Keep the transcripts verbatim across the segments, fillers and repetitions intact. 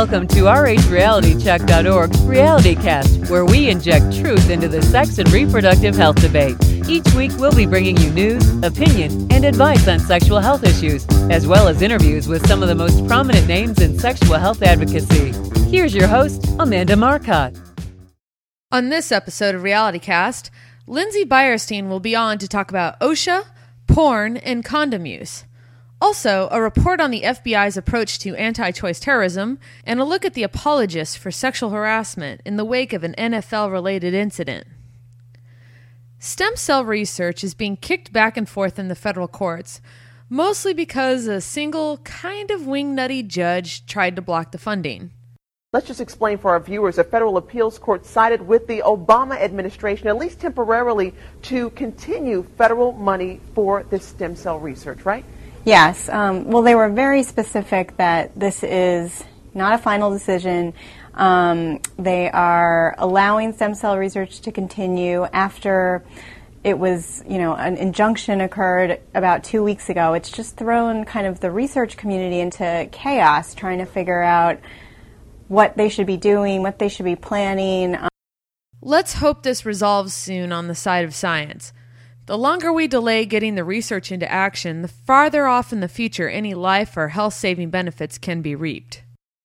Welcome to R H Reality Check dot org's Reality Cast, where we inject truth into the sex and reproductive health debate. Each week, we'll be bringing you news, opinion, and advice on sexual health issues, as well as interviews with some of the most prominent names in sexual health advocacy. Here's your host, Amanda Marcotte. On this episode of Reality Cast, Lindsay Beierstein will be on to talk about OSHA, porn, and condom use. Also, a report on the F B I's approach to anti-choice terrorism, and a look at the apologists for sexual harassment in the wake of an N F L-related incident. Stem cell research is being kicked back and forth in the federal courts, mostly because a single, kind of wingnutty judge tried to block the funding. Let's just explain for our viewers, a federal appeals court sided with the Obama administration, at least temporarily, to continue federal money for this stem cell research, right? Yes. Um, well, they were very specific that this is not a final decision. Um, they are allowing stem cell research to continue after it was, you know, an injunction occurred about two weeks ago. It's just thrown kind of the research community into chaos, trying to figure out what they should be doing, what they should be planning. Let's hope this resolves soon on the side of science. The longer we delay getting the research into action, the farther off in the future any life or health-saving benefits can be reaped.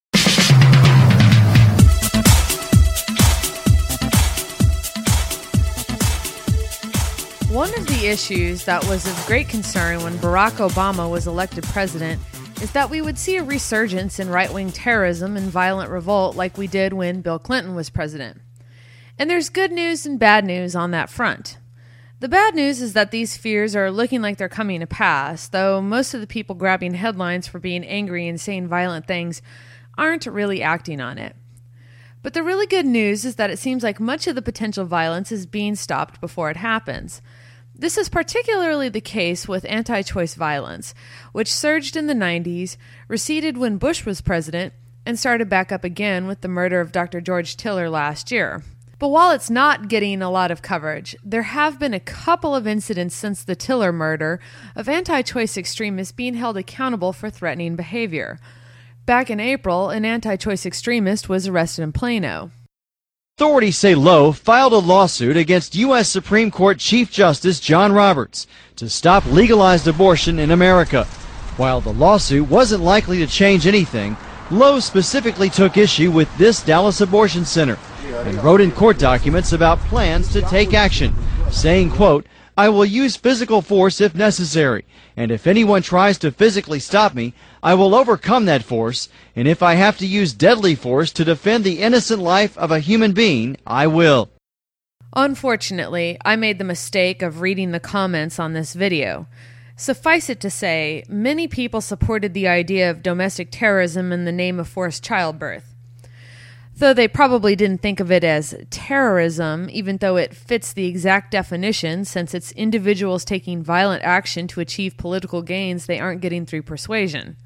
One of the issues that was of great concern when Barack Obama was elected president is that we would see a resurgence in right-wing terrorism and violent revolt like we did when Bill Clinton was president. And there's good news and bad news on that front. The bad news is that these fears are looking like they're coming to pass, though most of the people grabbing headlines for being angry and saying violent things aren't really acting on it. But the really good news is that it seems like much of the potential violence is being stopped before it happens. This is particularly the case with anti-choice violence, which surged in the nineties, receded when Bush was president, and started back up again with the murder of Doctor George Tiller last year. But while it's not getting a lot of coverage, there have been a couple of incidents since the Tiller murder of anti-choice extremists being held accountable for threatening behavior. Back in April, an anti-choice extremist was arrested in Plano. Authorities say Lowe filed a lawsuit against U S Supreme Court Chief Justice John Roberts to stop legalized abortion in America. While the lawsuit wasn't likely to change anything, Lowe specifically took issue with this Dallas abortion center and wrote in court documents about plans to take action, saying, quote, "I will use physical force if necessary, and if anyone tries to physically stop me, I will overcome that force, and if I have to use deadly force to defend the innocent life of a human being, I will." Unfortunately, I made the mistake of reading the comments on this video. Suffice it to say, many people supported the idea of domestic terrorism in the name of forced childbirth. Though they probably didn't think of it as terrorism, even though it fits the exact definition since it's individuals taking violent action to achieve political gains they aren't getting through persuasion.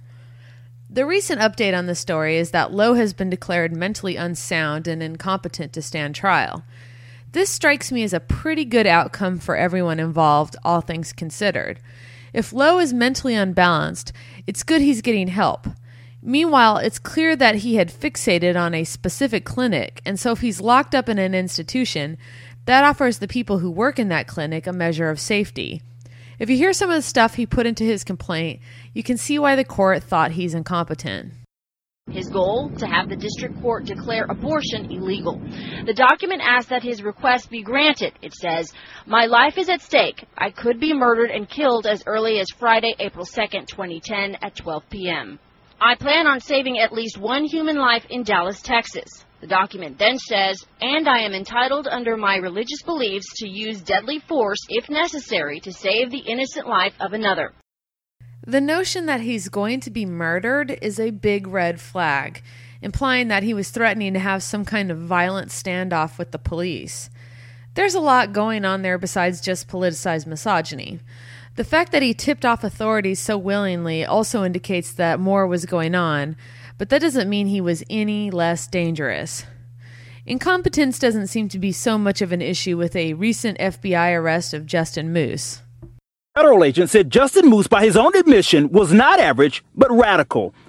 The recent update on the story is that Lowe has been declared mentally unsound and incompetent to stand trial. This strikes me as a pretty good outcome for everyone involved, all things considered. If Lowe is mentally unbalanced, it's good he's getting help. Meanwhile, it's clear that he had fixated on a specific clinic, and so if he's locked up in an institution, that offers the people who work in that clinic a measure of safety. If you hear some of the stuff he put into his complaint, you can see why the court thought he's incompetent. His goal, to have the district court declare abortion illegal. The document asks that his request be granted. It says, "My life is at stake. I could be murdered and killed as early as Friday, April second, twenty ten at twelve p.m. I plan on saving at least one human life in Dallas, Texas." The document then says, "And I am entitled under my religious beliefs to use deadly force if necessary to save the innocent life of another." The notion that he's going to be murdered is a big red flag, implying that he was threatening to have some kind of violent standoff with the police. There's a lot going on there besides just politicized misogyny. The fact that he tipped off authorities so willingly also indicates that more was going on, but that doesn't mean he was any less dangerous. Incompetence doesn't seem to be so much of an issue with a recent F B I arrest of Justin Moose. Federal agent said Justin Moose, by his own admission, was not average, but radical.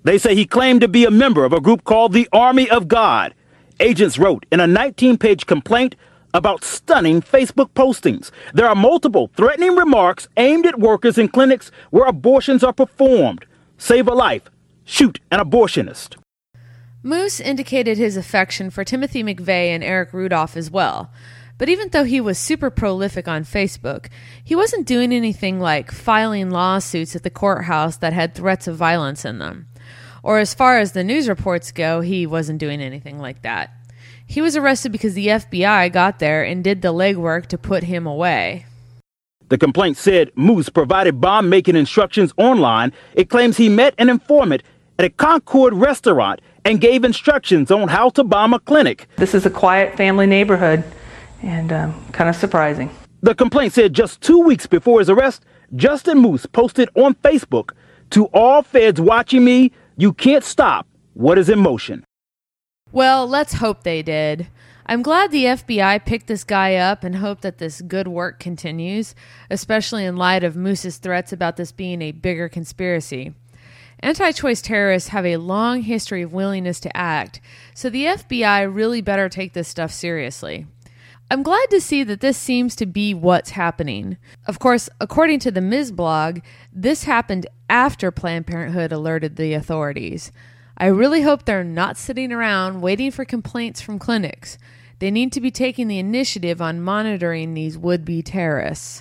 They say he claimed to be a member of a group called the Army of God. Agents wrote in a nineteen-page complaint about stunning Facebook postings. There are multiple threatening remarks aimed at workers in clinics where abortions are performed. Save a life. Shoot an abortionist. Moose indicated his affection for Timothy McVeigh and Eric Rudolph as well. But even though he was super prolific on Facebook, he wasn't doing anything like filing lawsuits at the courthouse that had threats of violence in them. Or as far as the news reports go, he wasn't doing anything like that. He was arrested because the F B I got there and did the legwork to put him away. The complaint said Moose provided bomb-making instructions online. It claims he met an informant at a Concord restaurant and gave instructions on how to bomb a clinic. This is a quiet family neighborhood and um, kind of surprising. The complaint said just two weeks before his arrest, Justin Moose posted on Facebook, "To all feds watching me, you can't stop what is in motion." Well, let's hope they did. I'm glad the F B I picked this guy up and hope that this good work continues, especially in light of Moose's threats about this being a bigger conspiracy. Anti-choice terrorists have a long history of willingness to act, so the F B I really better take this stuff seriously. I'm glad to see that this seems to be what's happening. Of course, according to the Miz blog, this happened after Planned Parenthood alerted the authorities. I really hope they're not sitting around waiting for complaints from clinics. They need to be taking the initiative on monitoring these would-be terrorists.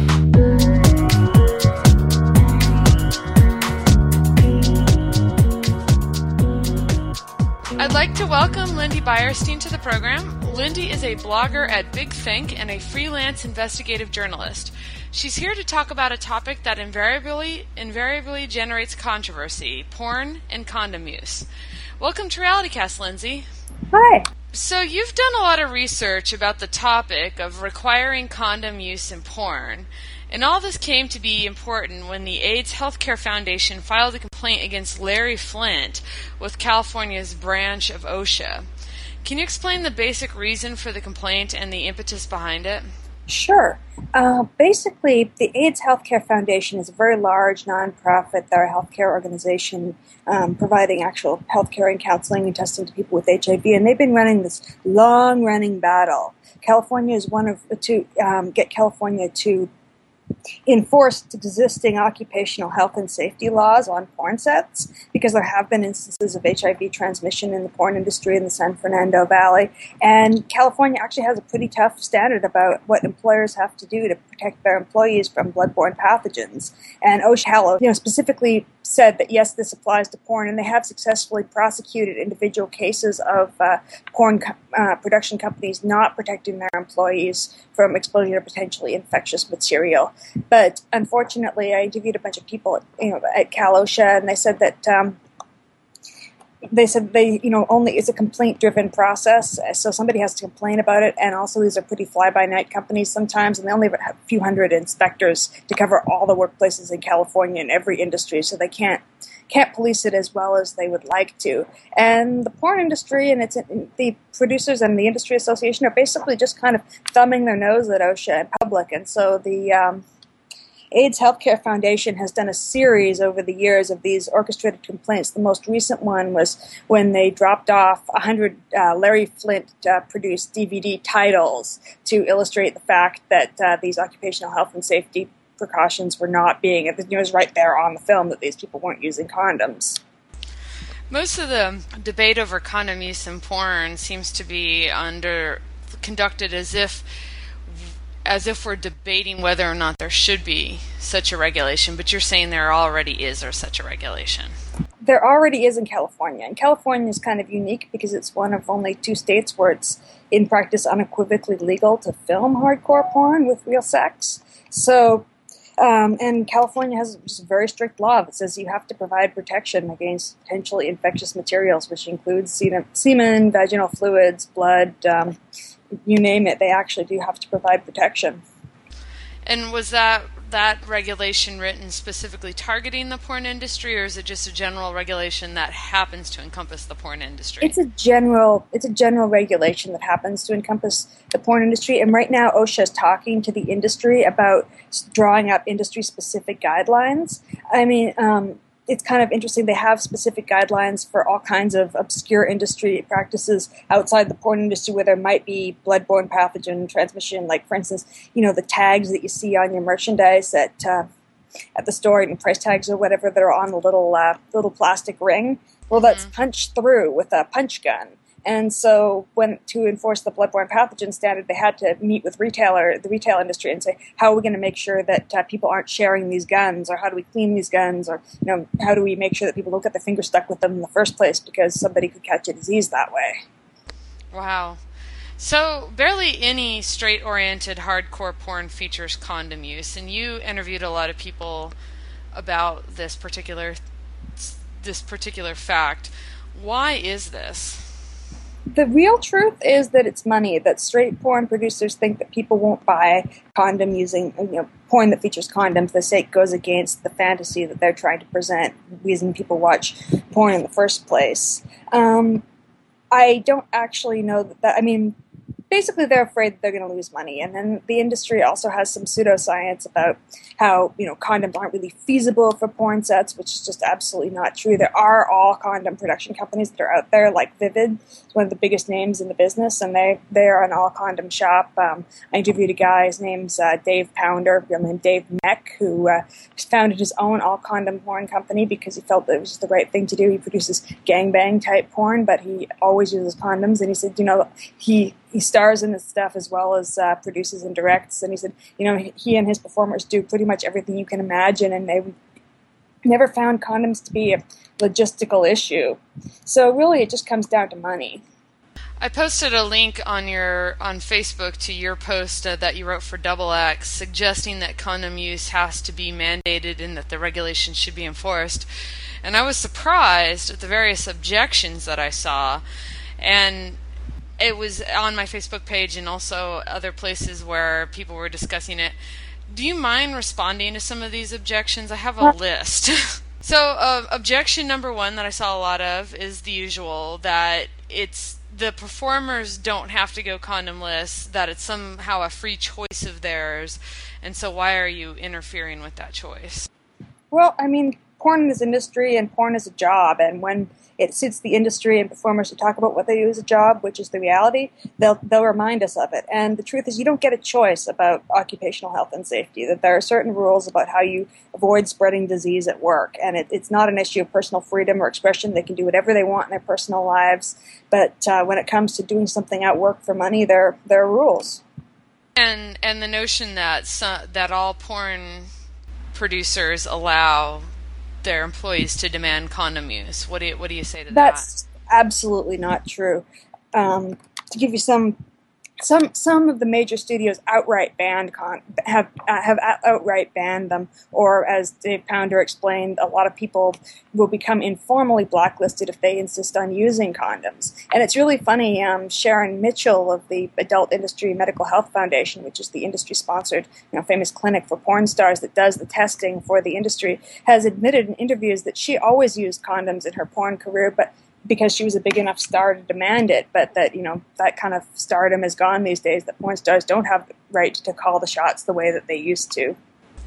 I'd like to welcome Lindy Beyerstein to the program. Lindy is a blogger at Big Think and a freelance investigative journalist. She's here to talk about a topic that invariably invariably generates controversy: porn and condom use. Welcome to RealityCast, Lindsay. Hi. So you've done a lot of research about the topic of requiring condom use in porn, and all this came to be important when the AIDS Healthcare Foundation filed a complaint against Larry Flynt with California's branch of OSHA. Can you explain the basic reason for the complaint and the impetus behind it? Sure. Uh, basically, the AIDS Healthcare Foundation is a very large nonprofit. They're a healthcare organization um, providing actual healthcare and counseling and testing to people with H I V, and they've been running this long-running battle. California is one of to um, get California to enforced existing occupational health and safety laws on porn sets, because there have been instances of H I V transmission in the porn industry in the San Fernando Valley. And California actually has a pretty tough standard about what employers have to do to protect their employees from bloodborne pathogens. And OSHA, you know, specifically said that, yes, this applies to porn, and they have successfully prosecuted individual cases of uh, porn co- uh, production companies not protecting their employees from exposure to potentially infectious material. But unfortunately, I interviewed a bunch of people, you know, at Cal OSHA, and they said that um, they said they, you know, only it's a complaint-driven process, so somebody has to complain about it. And also, these are pretty fly-by-night companies sometimes, and they only have a few hundred inspectors to cover all the workplaces in California in every industry, so they can't can't police it as well as they would like to. And the porn industry and its the producers and the industry association are basically just kind of thumbing their nose at OSHA in public, and so the um, AIDS Healthcare Foundation has done a series over the years of these orchestrated complaints. The most recent one was when they dropped off one hundred uh, Larry Flynt uh, produced D V D titles to illustrate the fact that uh, these occupational health and safety precautions were not being, it was right there on the film that these people weren't using condoms. Most of the debate over condom use in porn seems to be under conducted as if as if we're debating whether or not there should be such a regulation, but you're saying there already is or such a regulation. There already is in California, and California is kind of unique because it's one of only two states where it's in practice unequivocally legal to film hardcore porn with real sex. So, um, and California has just a very strict law that says you have to provide protection against potentially infectious materials, which includes semen, semen vaginal fluids, blood, um, you name it. They actually do have to provide protection. And was that that regulation written specifically targeting the porn industry, or is it just a general regulation that happens to encompass the porn industry? It's a general it's a general regulation that happens to encompass the porn industry, and right now OSHA is talking to the industry about drawing up industry-specific guidelines. I mean, um, it's kind of interesting. They have specific guidelines for all kinds of obscure industry practices outside the porn industry where there might be bloodborne pathogen transmission. Like, for instance, you know, the tags that you see on your merchandise at uh, at the store, and price tags or whatever that are on the little uh, little plastic ring. Well, that's mm-hmm. punched through with a punch gun. And so when to enforce the bloodborne pathogen standard, they had to meet with retailer, the retail industry and say, how are we going to make sure that uh, people aren't sharing these guns, or how do we clean these guns, or you know, how do we make sure that people don't get their finger stuck with them in the first place because somebody could catch a disease that way. Wow. So barely any straight-oriented hardcore porn features condom use, and you interviewed a lot of people about this particular this particular fact. Why is this? The real truth is that it's money, that straight porn producers think that people won't buy condom using, you know, porn that features condoms. The sake goes against the fantasy that they're trying to present, reason people watch porn in the first place. Um, I don't actually know that, that I mean, basically they're afraid that they're going to lose money. And then the industry also has some pseudoscience about how, you know, condoms aren't really feasible for porn sets, which is just absolutely not true. There are all condom production companies that are out there, like Vivid, one of the biggest names in the business, and they, they are an all condom shop. Um, I interviewed a guy, his name's uh, Dave Pounder, real name Dave Meck, who uh, founded his own all condom porn company because he felt that it was just the right thing to do. He produces gangbang type porn, but he always uses condoms, and he said, you know, he He stars in this stuff as well as uh, produces and directs. And he said, you know, he and his performers do pretty much everything you can imagine, and they never found condoms to be a logistical issue. So really it just comes down to money. I posted a link on your on Facebook to your post uh, that you wrote for Double X, suggesting that condom use has to be mandated and that the regulations should be enforced. And I was surprised at the various objections that I saw. And it was on my Facebook page and also other places where people were discussing it. Do you mind responding to some of these objections? I have a list. So uh, objection number one that I saw a lot of is the usual, that it's the performers don't have to go condomless, that it's somehow a free choice of theirs, and so why are you interfering with that choice? Well, I mean, porn is industry and porn is a job, and when it suits the industry and performers to talk about what they do as a job, which is the reality, they'll they'll remind us of it. And the truth is, you don't get a choice about occupational health and safety, that there are certain rules about how you avoid spreading disease at work. And it, it's not an issue of personal freedom or expression. They can do whatever they want in their personal lives. But uh, when it comes to doing something at work for money, there, there are rules. And and the notion that some, that all porn producers allow their employees to demand condom use. What do you, what do you say to That's that? That's absolutely not true. Um, to give you some, some some of the major studios outright banned con have uh, have outright banned them, or as Dave Pounder explained, a lot of people will become informally blacklisted if they insist on using condoms. And it's really funny. Um, Sharon Mitchell of the Adult Industry Medical Health Foundation, which is the industry-sponsored, you know, famous clinic for porn stars that does the testing for the industry, has admitted in interviews that she always used condoms in her porn career, but because she was a big enough star to demand it, but that, you know, that kind of stardom is gone these days, that porn stars don't have the right to call the shots the way that they used to.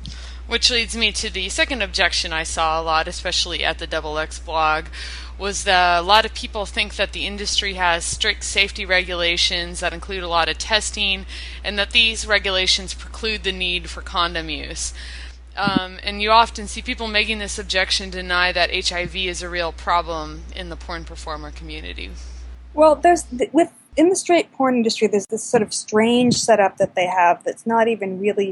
Which leads me to the second objection I saw a lot, especially at the Double X blog, was that a lot of people think that the industry has strict safety regulations that include a lot of testing, and that these regulations preclude the need for condom use. Um, and you often see people making this objection deny that H I V is a real problem in the porn performer community. Well, there's with in the straight porn industry, there's this sort of strange setup that they have that's not even really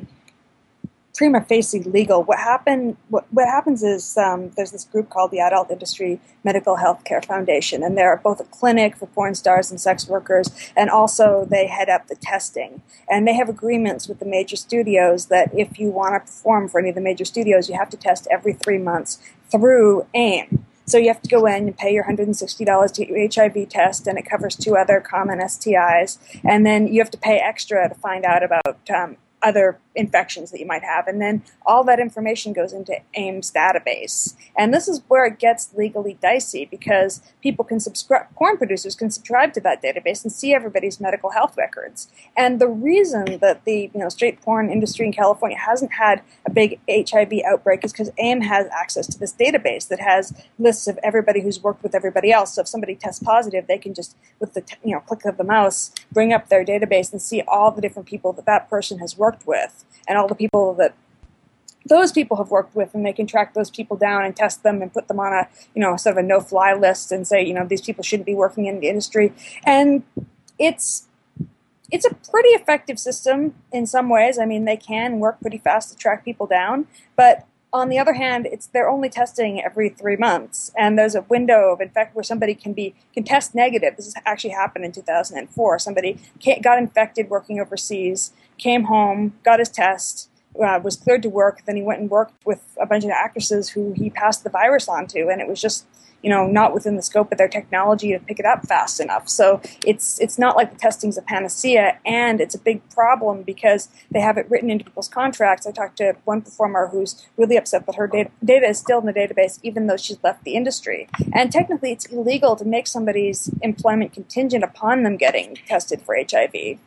prima facie legal. What happen? What, what happens is um, there's this group called the Adult Industry Medical Health Care Foundation, and they're both a clinic for porn stars and sex workers, and also they head up the testing. And they have agreements with the major studios that if you want to perform for any of the major studios, you have to test every three months through AIM. So you have to go in and pay your one hundred sixty dollars to get your H I V test, and it covers two other common S T Is. And then you have to pay extra to find out about um, other infections that you might have. And then all that information goes into AIM's database. And this is where it gets legally dicey, because people can subscribe, porn producers can subscribe to that database and see everybody's medical health records. And the reason that the you know straight porn industry in California hasn't had a big H I V outbreak is because AIM has access to this database that has lists of everybody who's worked with everybody else. So if somebody tests positive, they can just, with the you know click of the mouse, bring up their database and see all the different people that that person has worked with, and all the people that those people have worked with, and they can track those people down and test them and put them on a, you know, sort of a no-fly list and say, you know, these people shouldn't be working in the industry. And it's it's a pretty effective system in some ways. I mean, they can work pretty fast to track people down, but on the other hand, it's they're only testing every three months, and there's a window of infect where somebody can be can test negative. This has actually happened in two thousand four. Somebody got infected working overseas, came home, got his test, uh, was cleared to work. Then he went and worked with a bunch of actresses who he passed the virus on to, and it was just, you know, not within the scope of their technology to pick it up fast enough. So it's it's not like the testing's a panacea, and it's a big problem because they have it written into people's contracts. I talked to one performer who's really upset that her data, data is still in the database even though she's left the industry. And technically it's illegal to make somebody's employment contingent upon them getting tested for H I V.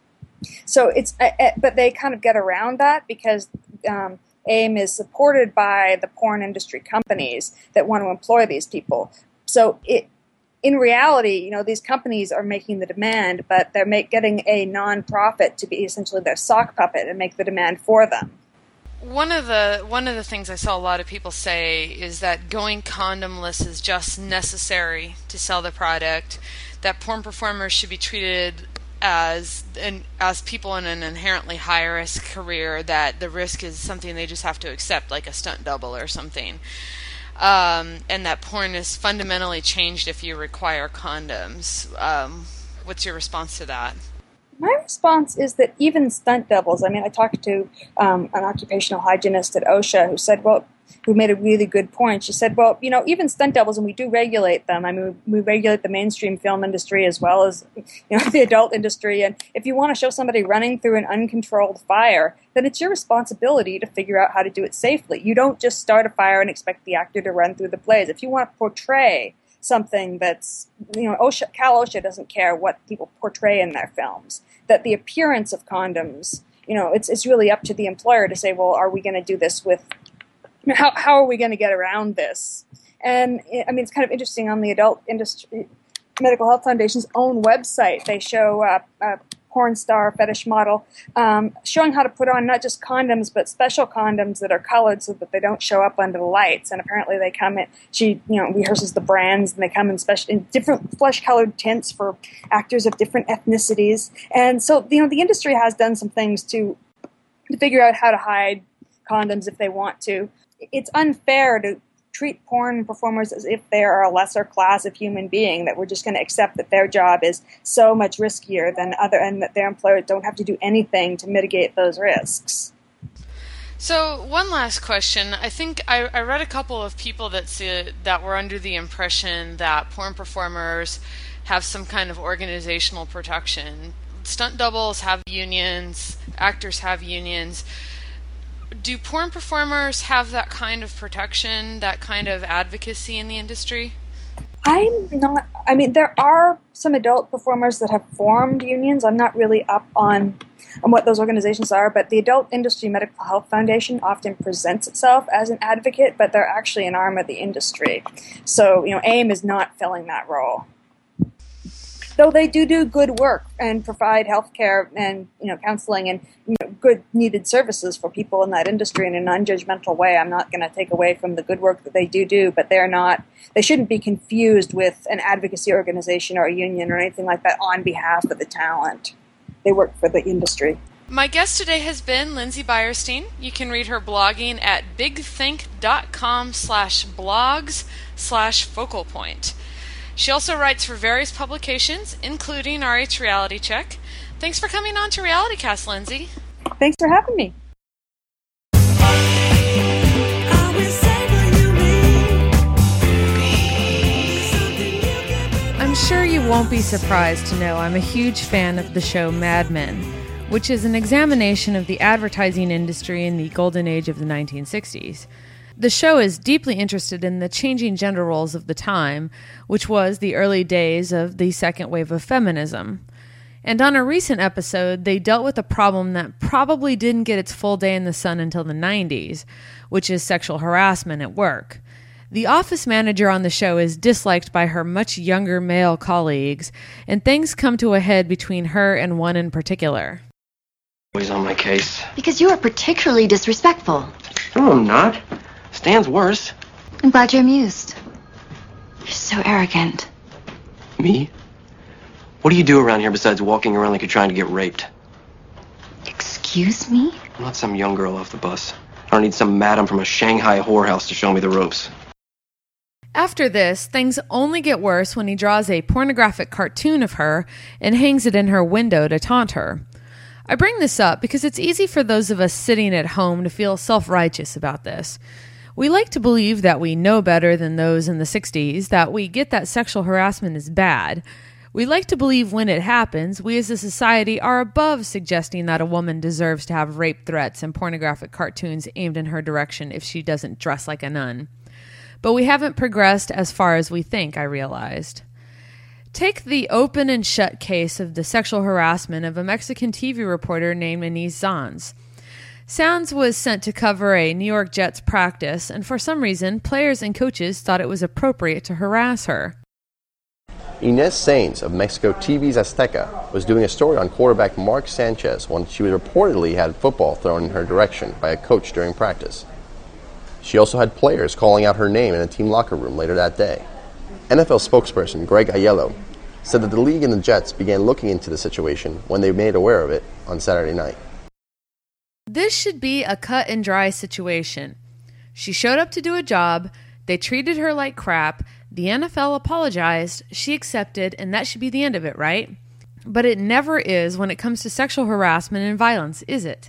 So it's, uh, uh, but they kind of get around that because um, AIM is supported by the porn industry companies that want to employ these people. So it, in reality, you know, these companies are making the demand, but they're make, getting a non-profit to be essentially their sock puppet and make the demand for them. One of the one of the things I saw a lot of people say is that going condomless is just necessary to sell the product, that porn performers should be treated as and as people in an inherently high risk career, that the risk is something they just have to accept, like a stunt double or something, um, and that porn is fundamentally changed if you require condoms. Um, what's your response to that? My response is that even stunt doubles, I mean, I talked to um, an occupational hygienist at OSHA who said, well, who made a really good point. She said, well, you know, even stunt doubles, and we do regulate them. I mean, we regulate the mainstream film industry as well as, you know, the adult industry. And if you want to show somebody running through an uncontrolled fire, then it's your responsibility to figure out how to do it safely. You don't just start a fire and expect the actor to run through the blaze. If you want to portray something that's, you know, OSHA, Cal OSHA doesn't care what people portray in their films, that the appearance of condoms, you know, it's it's really up to the employer to say, well, are we going to do this with, how how are we going to get around this? And, I mean, it's kind of interesting on the Adult Industry Medical Health Foundation's own website. They show uh, a porn star fetish model um, showing how to put on not just condoms, but special condoms that are colored so that they don't show up under the lights. And apparently they come in, she, you know, rehearses the brands, and they come in special, in different flesh-colored tints for actors of different ethnicities. And so, you know, the industry has done some things to to figure out how to hide condoms if they want to. It's unfair to treat porn performers as if they are a lesser class of human being, that we're just going to accept that their job is so much riskier than other, and that their employers don't have to do anything to mitigate those risks. So one last question. I think I, I read a couple of people that see, that were under the impression that porn performers have some kind of organizational protection. Stunt doubles have unions, actors have unions. Do porn performers have that kind of protection, that kind of advocacy in the industry? I'm not, I mean, there are some adult performers that have formed unions. I'm not really up on, on what those organizations are, but the Adult Industry Medical Health Foundation often presents itself as an advocate, but they're actually an arm of the industry. So, you know, AIM is not filling that role. Though they do do good work and provide health care and, you know, counseling and, you know, good needed services for people in that industry in a non-judgmental way. I'm not going to take away from the good work that they do do, but they're not, they shouldn't be confused with an advocacy organization or a union or anything like that on behalf of the talent. They work for the industry. My guest today has been Lindsay Beierstein. You can read her blogging at bigthink.com slash blogs slash focal point. She also writes for various publications, including R H Reality Check. Thanks for coming on to RealityCast, Lindsay. Thanks for having me. I'm sure you won't be surprised to know I'm a huge fan of the show Mad Men. which is an examination of the advertising industry in the golden age of the nineteen sixties. The show is deeply interested in the changing gender roles of the time, which was the early days of the second wave of feminism. And on a recent episode, they dealt with a problem that probably didn't get its full day in the sun until the nineties, which is sexual harassment at work. The office manager on the show is disliked by her much younger male colleagues, and things come to a head between her and one in particular. Always on my case. Because you are particularly disrespectful. No, I'm not. Stan's worse. I'm glad you're amused. You're so arrogant. Me? What do you do around here besides walking around like you're trying to get raped? Excuse me? I'm not some young girl off the bus. I don't need some madam from a Shanghai whorehouse to show me the ropes. After this, things only get worse when he draws a pornographic cartoon of her and hangs it in her window to taunt her. I bring this up because it's easy for those of us sitting at home to feel self-righteous about this. We like to believe that we know better than those in the sixties, that we get that sexual harassment is bad. We like to believe when it happens, we as a society are above suggesting that a woman deserves to have rape threats and pornographic cartoons aimed in her direction if she doesn't dress like a nun. But we haven't progressed as far as we think, I realized. Take the open and shut case of the sexual harassment of a Mexican T V reporter named Inez Sanz. Sanz was sent to cover a New York Jets practice, and for some reason, players and coaches thought it was appropriate to harass her. Inez Sanz of Mexico T V's Azteca was doing a story on quarterback Mark Sanchez when she was reportedly had football thrown in her direction by a coach during practice. She also had players calling out her name in a team locker room later that day. N F L spokesperson Greg Aiello said that the league and the Jets began looking into the situation when they made aware of it on Saturday night. This should be a cut and dry situation. She showed up to do a job, they treated her like crap, the N F L apologized, she accepted, and that should be the end of it, right? But it never is when it comes to sexual harassment and violence, is it?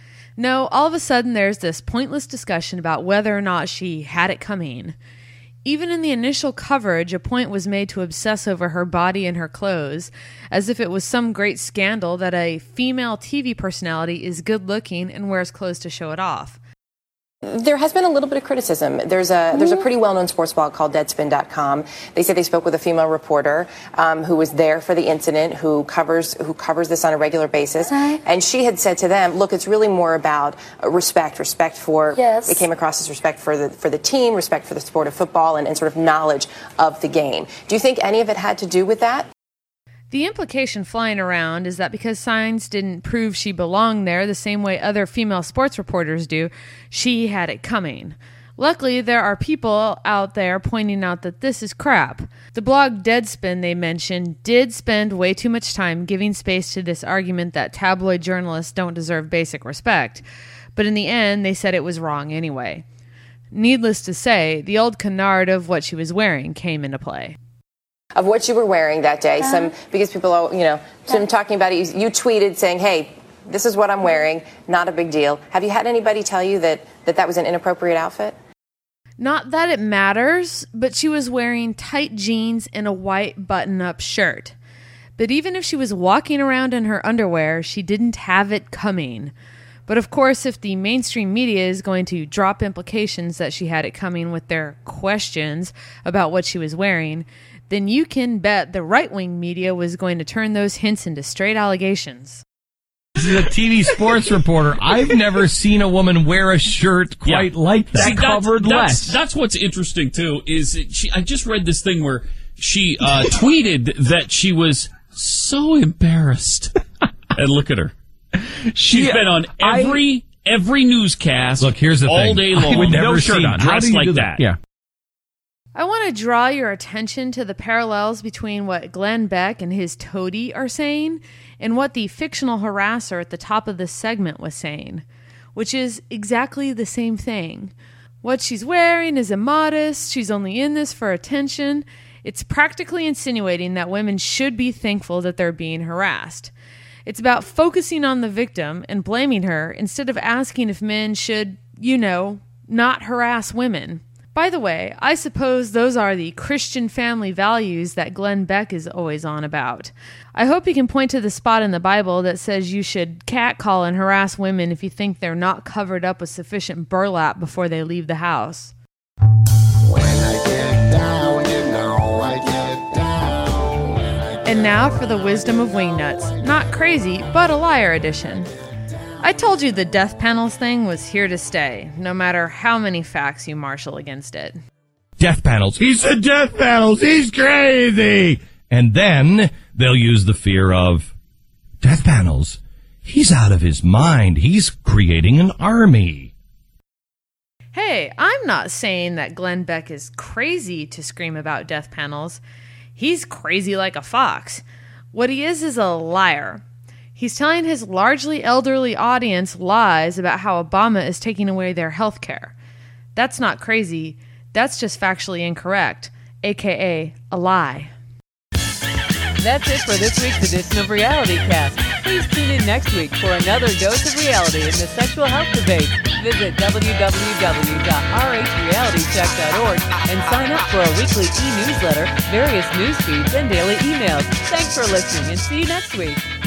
No, all of a sudden there's this pointless discussion about whether or not she had it coming. Even in the initial coverage, a point was made to obsess over her body and her clothes, as if it was some great scandal that a female T V personality is good-looking and wears clothes to show it off. There has been a little bit of criticism. There's a there's a pretty well-known sports blog called Deadspin dot com. They say they spoke with a female reporter um, who was there for the incident, who covers who covers this on a regular basis, okay. And she had said to them, "Look, it's really more about uh, respect, respect for." Yes. It came across as respect for the for the team, respect for the sport of football, and, and sort of knowledge of the game. Do you think any of it had to do with that? The implication flying around is that because Sanz didn't prove she belonged there the same way other female sports reporters do, she had it coming. Luckily, there are people out there pointing out that this is crap. The blog Deadspin they mentioned did spend way too much time giving space to this argument that tabloid journalists don't deserve basic respect, but in the end, they said it was wrong anyway. Needless to say, the old canard of what she was wearing came into play. Of what you were wearing that day, uh, some because people are, you know, some talking about it. You, you tweeted saying, "Hey, this is what I'm wearing. Not a big deal." Have you had anybody tell you that that, that was an inappropriate outfit? Not that it matters, but she was wearing tight jeans and a white button-up shirt. But even if she was walking around in her underwear, she didn't have it coming. But of course, if the mainstream media is going to drop implications that she had it coming with their questions about what she was wearing, then you can bet the right-wing media was going to turn those hints into straight allegations. This is a T V sports reporter. I've never seen a woman wear a shirt quite yeah. like that. See, covered that's, less. That's, that's what's interesting, too, is she, I just read this thing where she uh, tweeted that she was so embarrassed. And look at her. She's yeah, been on every I, every newscast look, here's the all thing. day long. I would never no see shirt on. Dressed like that. that. Yeah. I want to draw your attention to the parallels between what Glenn Beck and his toady are saying and what the fictional harasser at the top of this segment was saying, which is exactly the same thing. What she's wearing is immodest, she's only in this for attention. It's practically insinuating that women should be thankful that they're being harassed. It's about focusing on the victim and blaming her instead of asking if men should, you know, not harass women. By the way, I suppose those are the Christian family values that Glenn Beck is always on about. I hope you can point to the spot in the Bible that says you should catcall and harass women if you think they're not covered up with sufficient burlap before they leave the house. When I get down, you know I get down. And now for the wisdom of Wingnuts. Not crazy, but a liar edition. I told you the death panels thing was here to stay, no matter how many facts you marshal against it. Death panels. He said death panels. He's crazy. And then they'll use the fear of death panels. He's out of his mind. He's creating an army. Hey, I'm not saying that Glenn Beck is crazy to scream about death panels. He's crazy like a fox. What he is is a liar. He's telling his largely elderly audience lies about how Obama is taking away their health care. That's not crazy. That's just factually incorrect, a k a a lie. That's it for this week's edition of Reality Cast. Please tune in next week for another dose of reality in the sexual health debate. Visit w w w dot r h reality check dot org and sign up for a weekly e-newsletter, various news feeds, and daily emails. Thanks for listening and see you next week.